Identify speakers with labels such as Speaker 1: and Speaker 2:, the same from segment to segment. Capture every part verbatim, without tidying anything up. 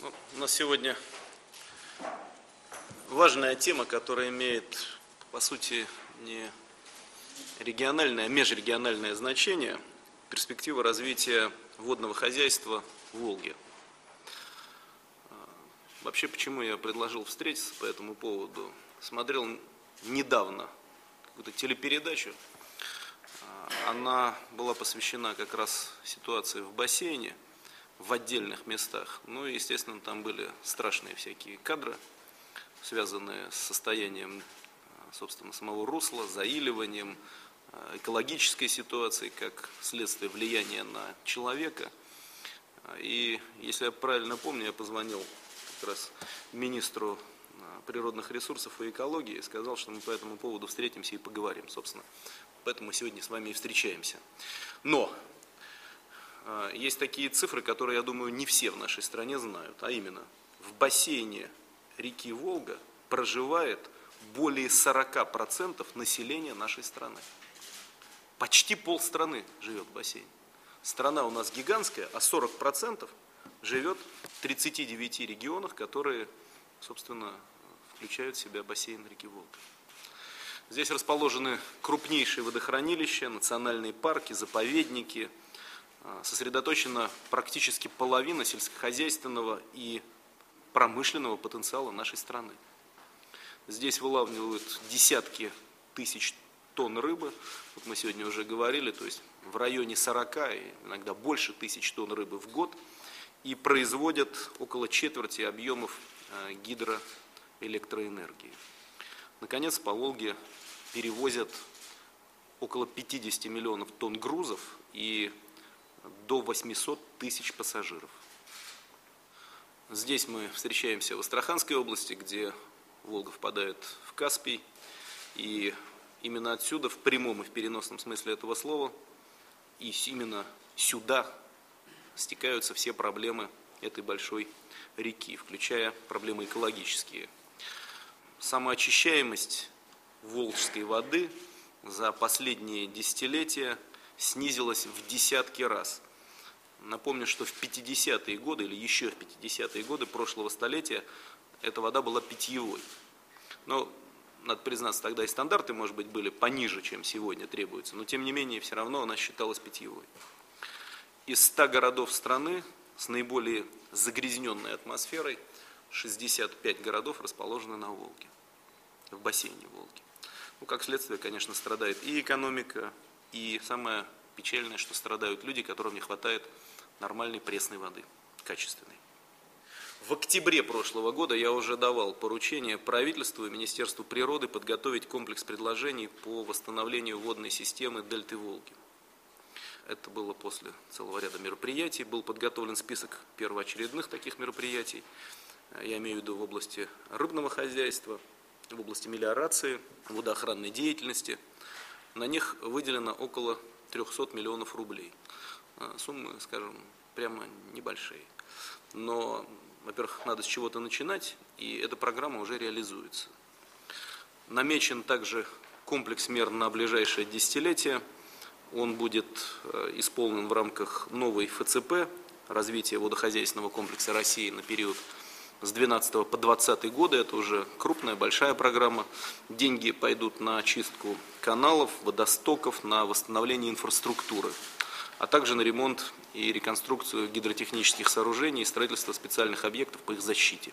Speaker 1: Ну, у нас сегодня важная тема, которая имеет, по сути, не региональное, а межрегиональное значение — перспектива развития водного хозяйства в Волге. Вообще, почему я предложил встретиться по этому поводу? Смотрел недавно какую-то телепередачу. Она была посвящена как раз ситуации в бассейне, в отдельных местах. Ну и, естественно, там были страшные всякие кадры, связанные с состоянием, собственно, самого русла, заиливанием, экологической ситуацией, как следствие влияния на человека. И, если я правильно помню, я позвонил как раз министру природных ресурсов и экологии и сказал, что мы по этому поводу встретимся и поговорим, собственно. Поэтому сегодня с вами и встречаемся. Но э, есть такие цифры, которые, я думаю, не все в нашей стране знают. А именно, в бассейне реки Волга проживает более сорока процентов населения нашей страны. Почти полстраны живет в бассейне. Страна у нас гигантская, а сорок процентов живет в тридцати девяти регионах, которые, собственно, включают в себя бассейн реки Волга. Здесь расположены крупнейшие водохранилища, национальные парки, заповедники. Сосредоточена практически половина сельскохозяйственного и промышленного потенциала нашей страны. Здесь вылавливают десятки тысяч тонн рыбы. Вот мы сегодня уже говорили, то есть в районе сорока, иногда больше тысяч тонн рыбы в год. И производят около четверти объемов гидроэлектроэнергии. Наконец, по Волге перевозят около пятидесяти миллионов тонн грузов и до восьмисот тысяч пассажиров. Здесь мы встречаемся в Астраханской области, где Волга впадает в Каспий. И именно отсюда, в прямом и в переносном смысле этого слова, и именно сюда стекаются все проблемы этой большой реки, включая проблемы экологические. Самоочищаемость волжской воды за последние десятилетия снизилась в десятки раз. Напомню, что в пятидесятые годы или еще в пятидесятые годы прошлого столетия эта вода была питьевой. Но, надо признаться, тогда и стандарты, может быть, были пониже, чем сегодня требуется, но тем не менее все равно она считалась питьевой. Из ста городов страны с наиболее загрязненной атмосферой шестьдесят пять городов расположены на Волге, в бассейне Волги. Ну, как следствие, конечно, страдает и экономика, и самое печальное, что страдают люди, которым не хватает нормальной пресной воды, качественной. В октябре прошлого года я уже давал поручение правительству и Министерству природы подготовить комплекс предложений по восстановлению водной системы дельты Волги. Это было после целого ряда мероприятий. Был подготовлен список первоочередных таких мероприятий. Я имею в виду в области рыбного хозяйства, в области мелиорации, водоохранной деятельности. На них выделено около трехсот миллионов рублей. Суммы, скажем, прямо небольшие. Но, во-первых, надо с чего-то начинать, и эта программа уже реализуется. Намечен также комплекс мер на ближайшее десятилетие. Он будет исполнен в рамках новой эф цэ пэ, развития водохозяйственного комплекса России на период с двенадцатого по двадцатый годы. Это уже крупная, большая программа. Деньги пойдут на очистку каналов, водостоков, на восстановление инфраструктуры, а также на ремонт и реконструкцию гидротехнических сооружений и строительство специальных объектов по их защите.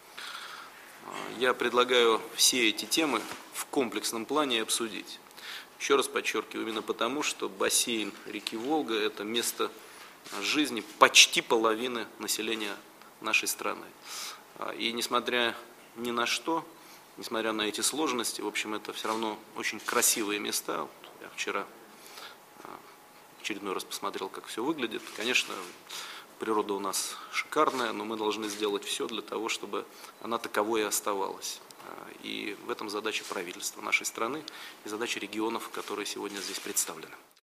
Speaker 1: Я предлагаю все эти темы в комплексном плане обсудить. Еще раз подчеркиваю, именно потому, что бассейн реки Волга – это место жизни почти половины населения нашей страны. И несмотря ни на что, несмотря на эти сложности, в общем, это все равно очень красивые места. Я вчера в очередной раз посмотрел, как все выглядит. Конечно, природа у нас шикарная, но мы должны сделать все для того, чтобы она таковой и оставалась. И в этом задача правительства нашей страны и задача регионов, которые сегодня здесь представлены.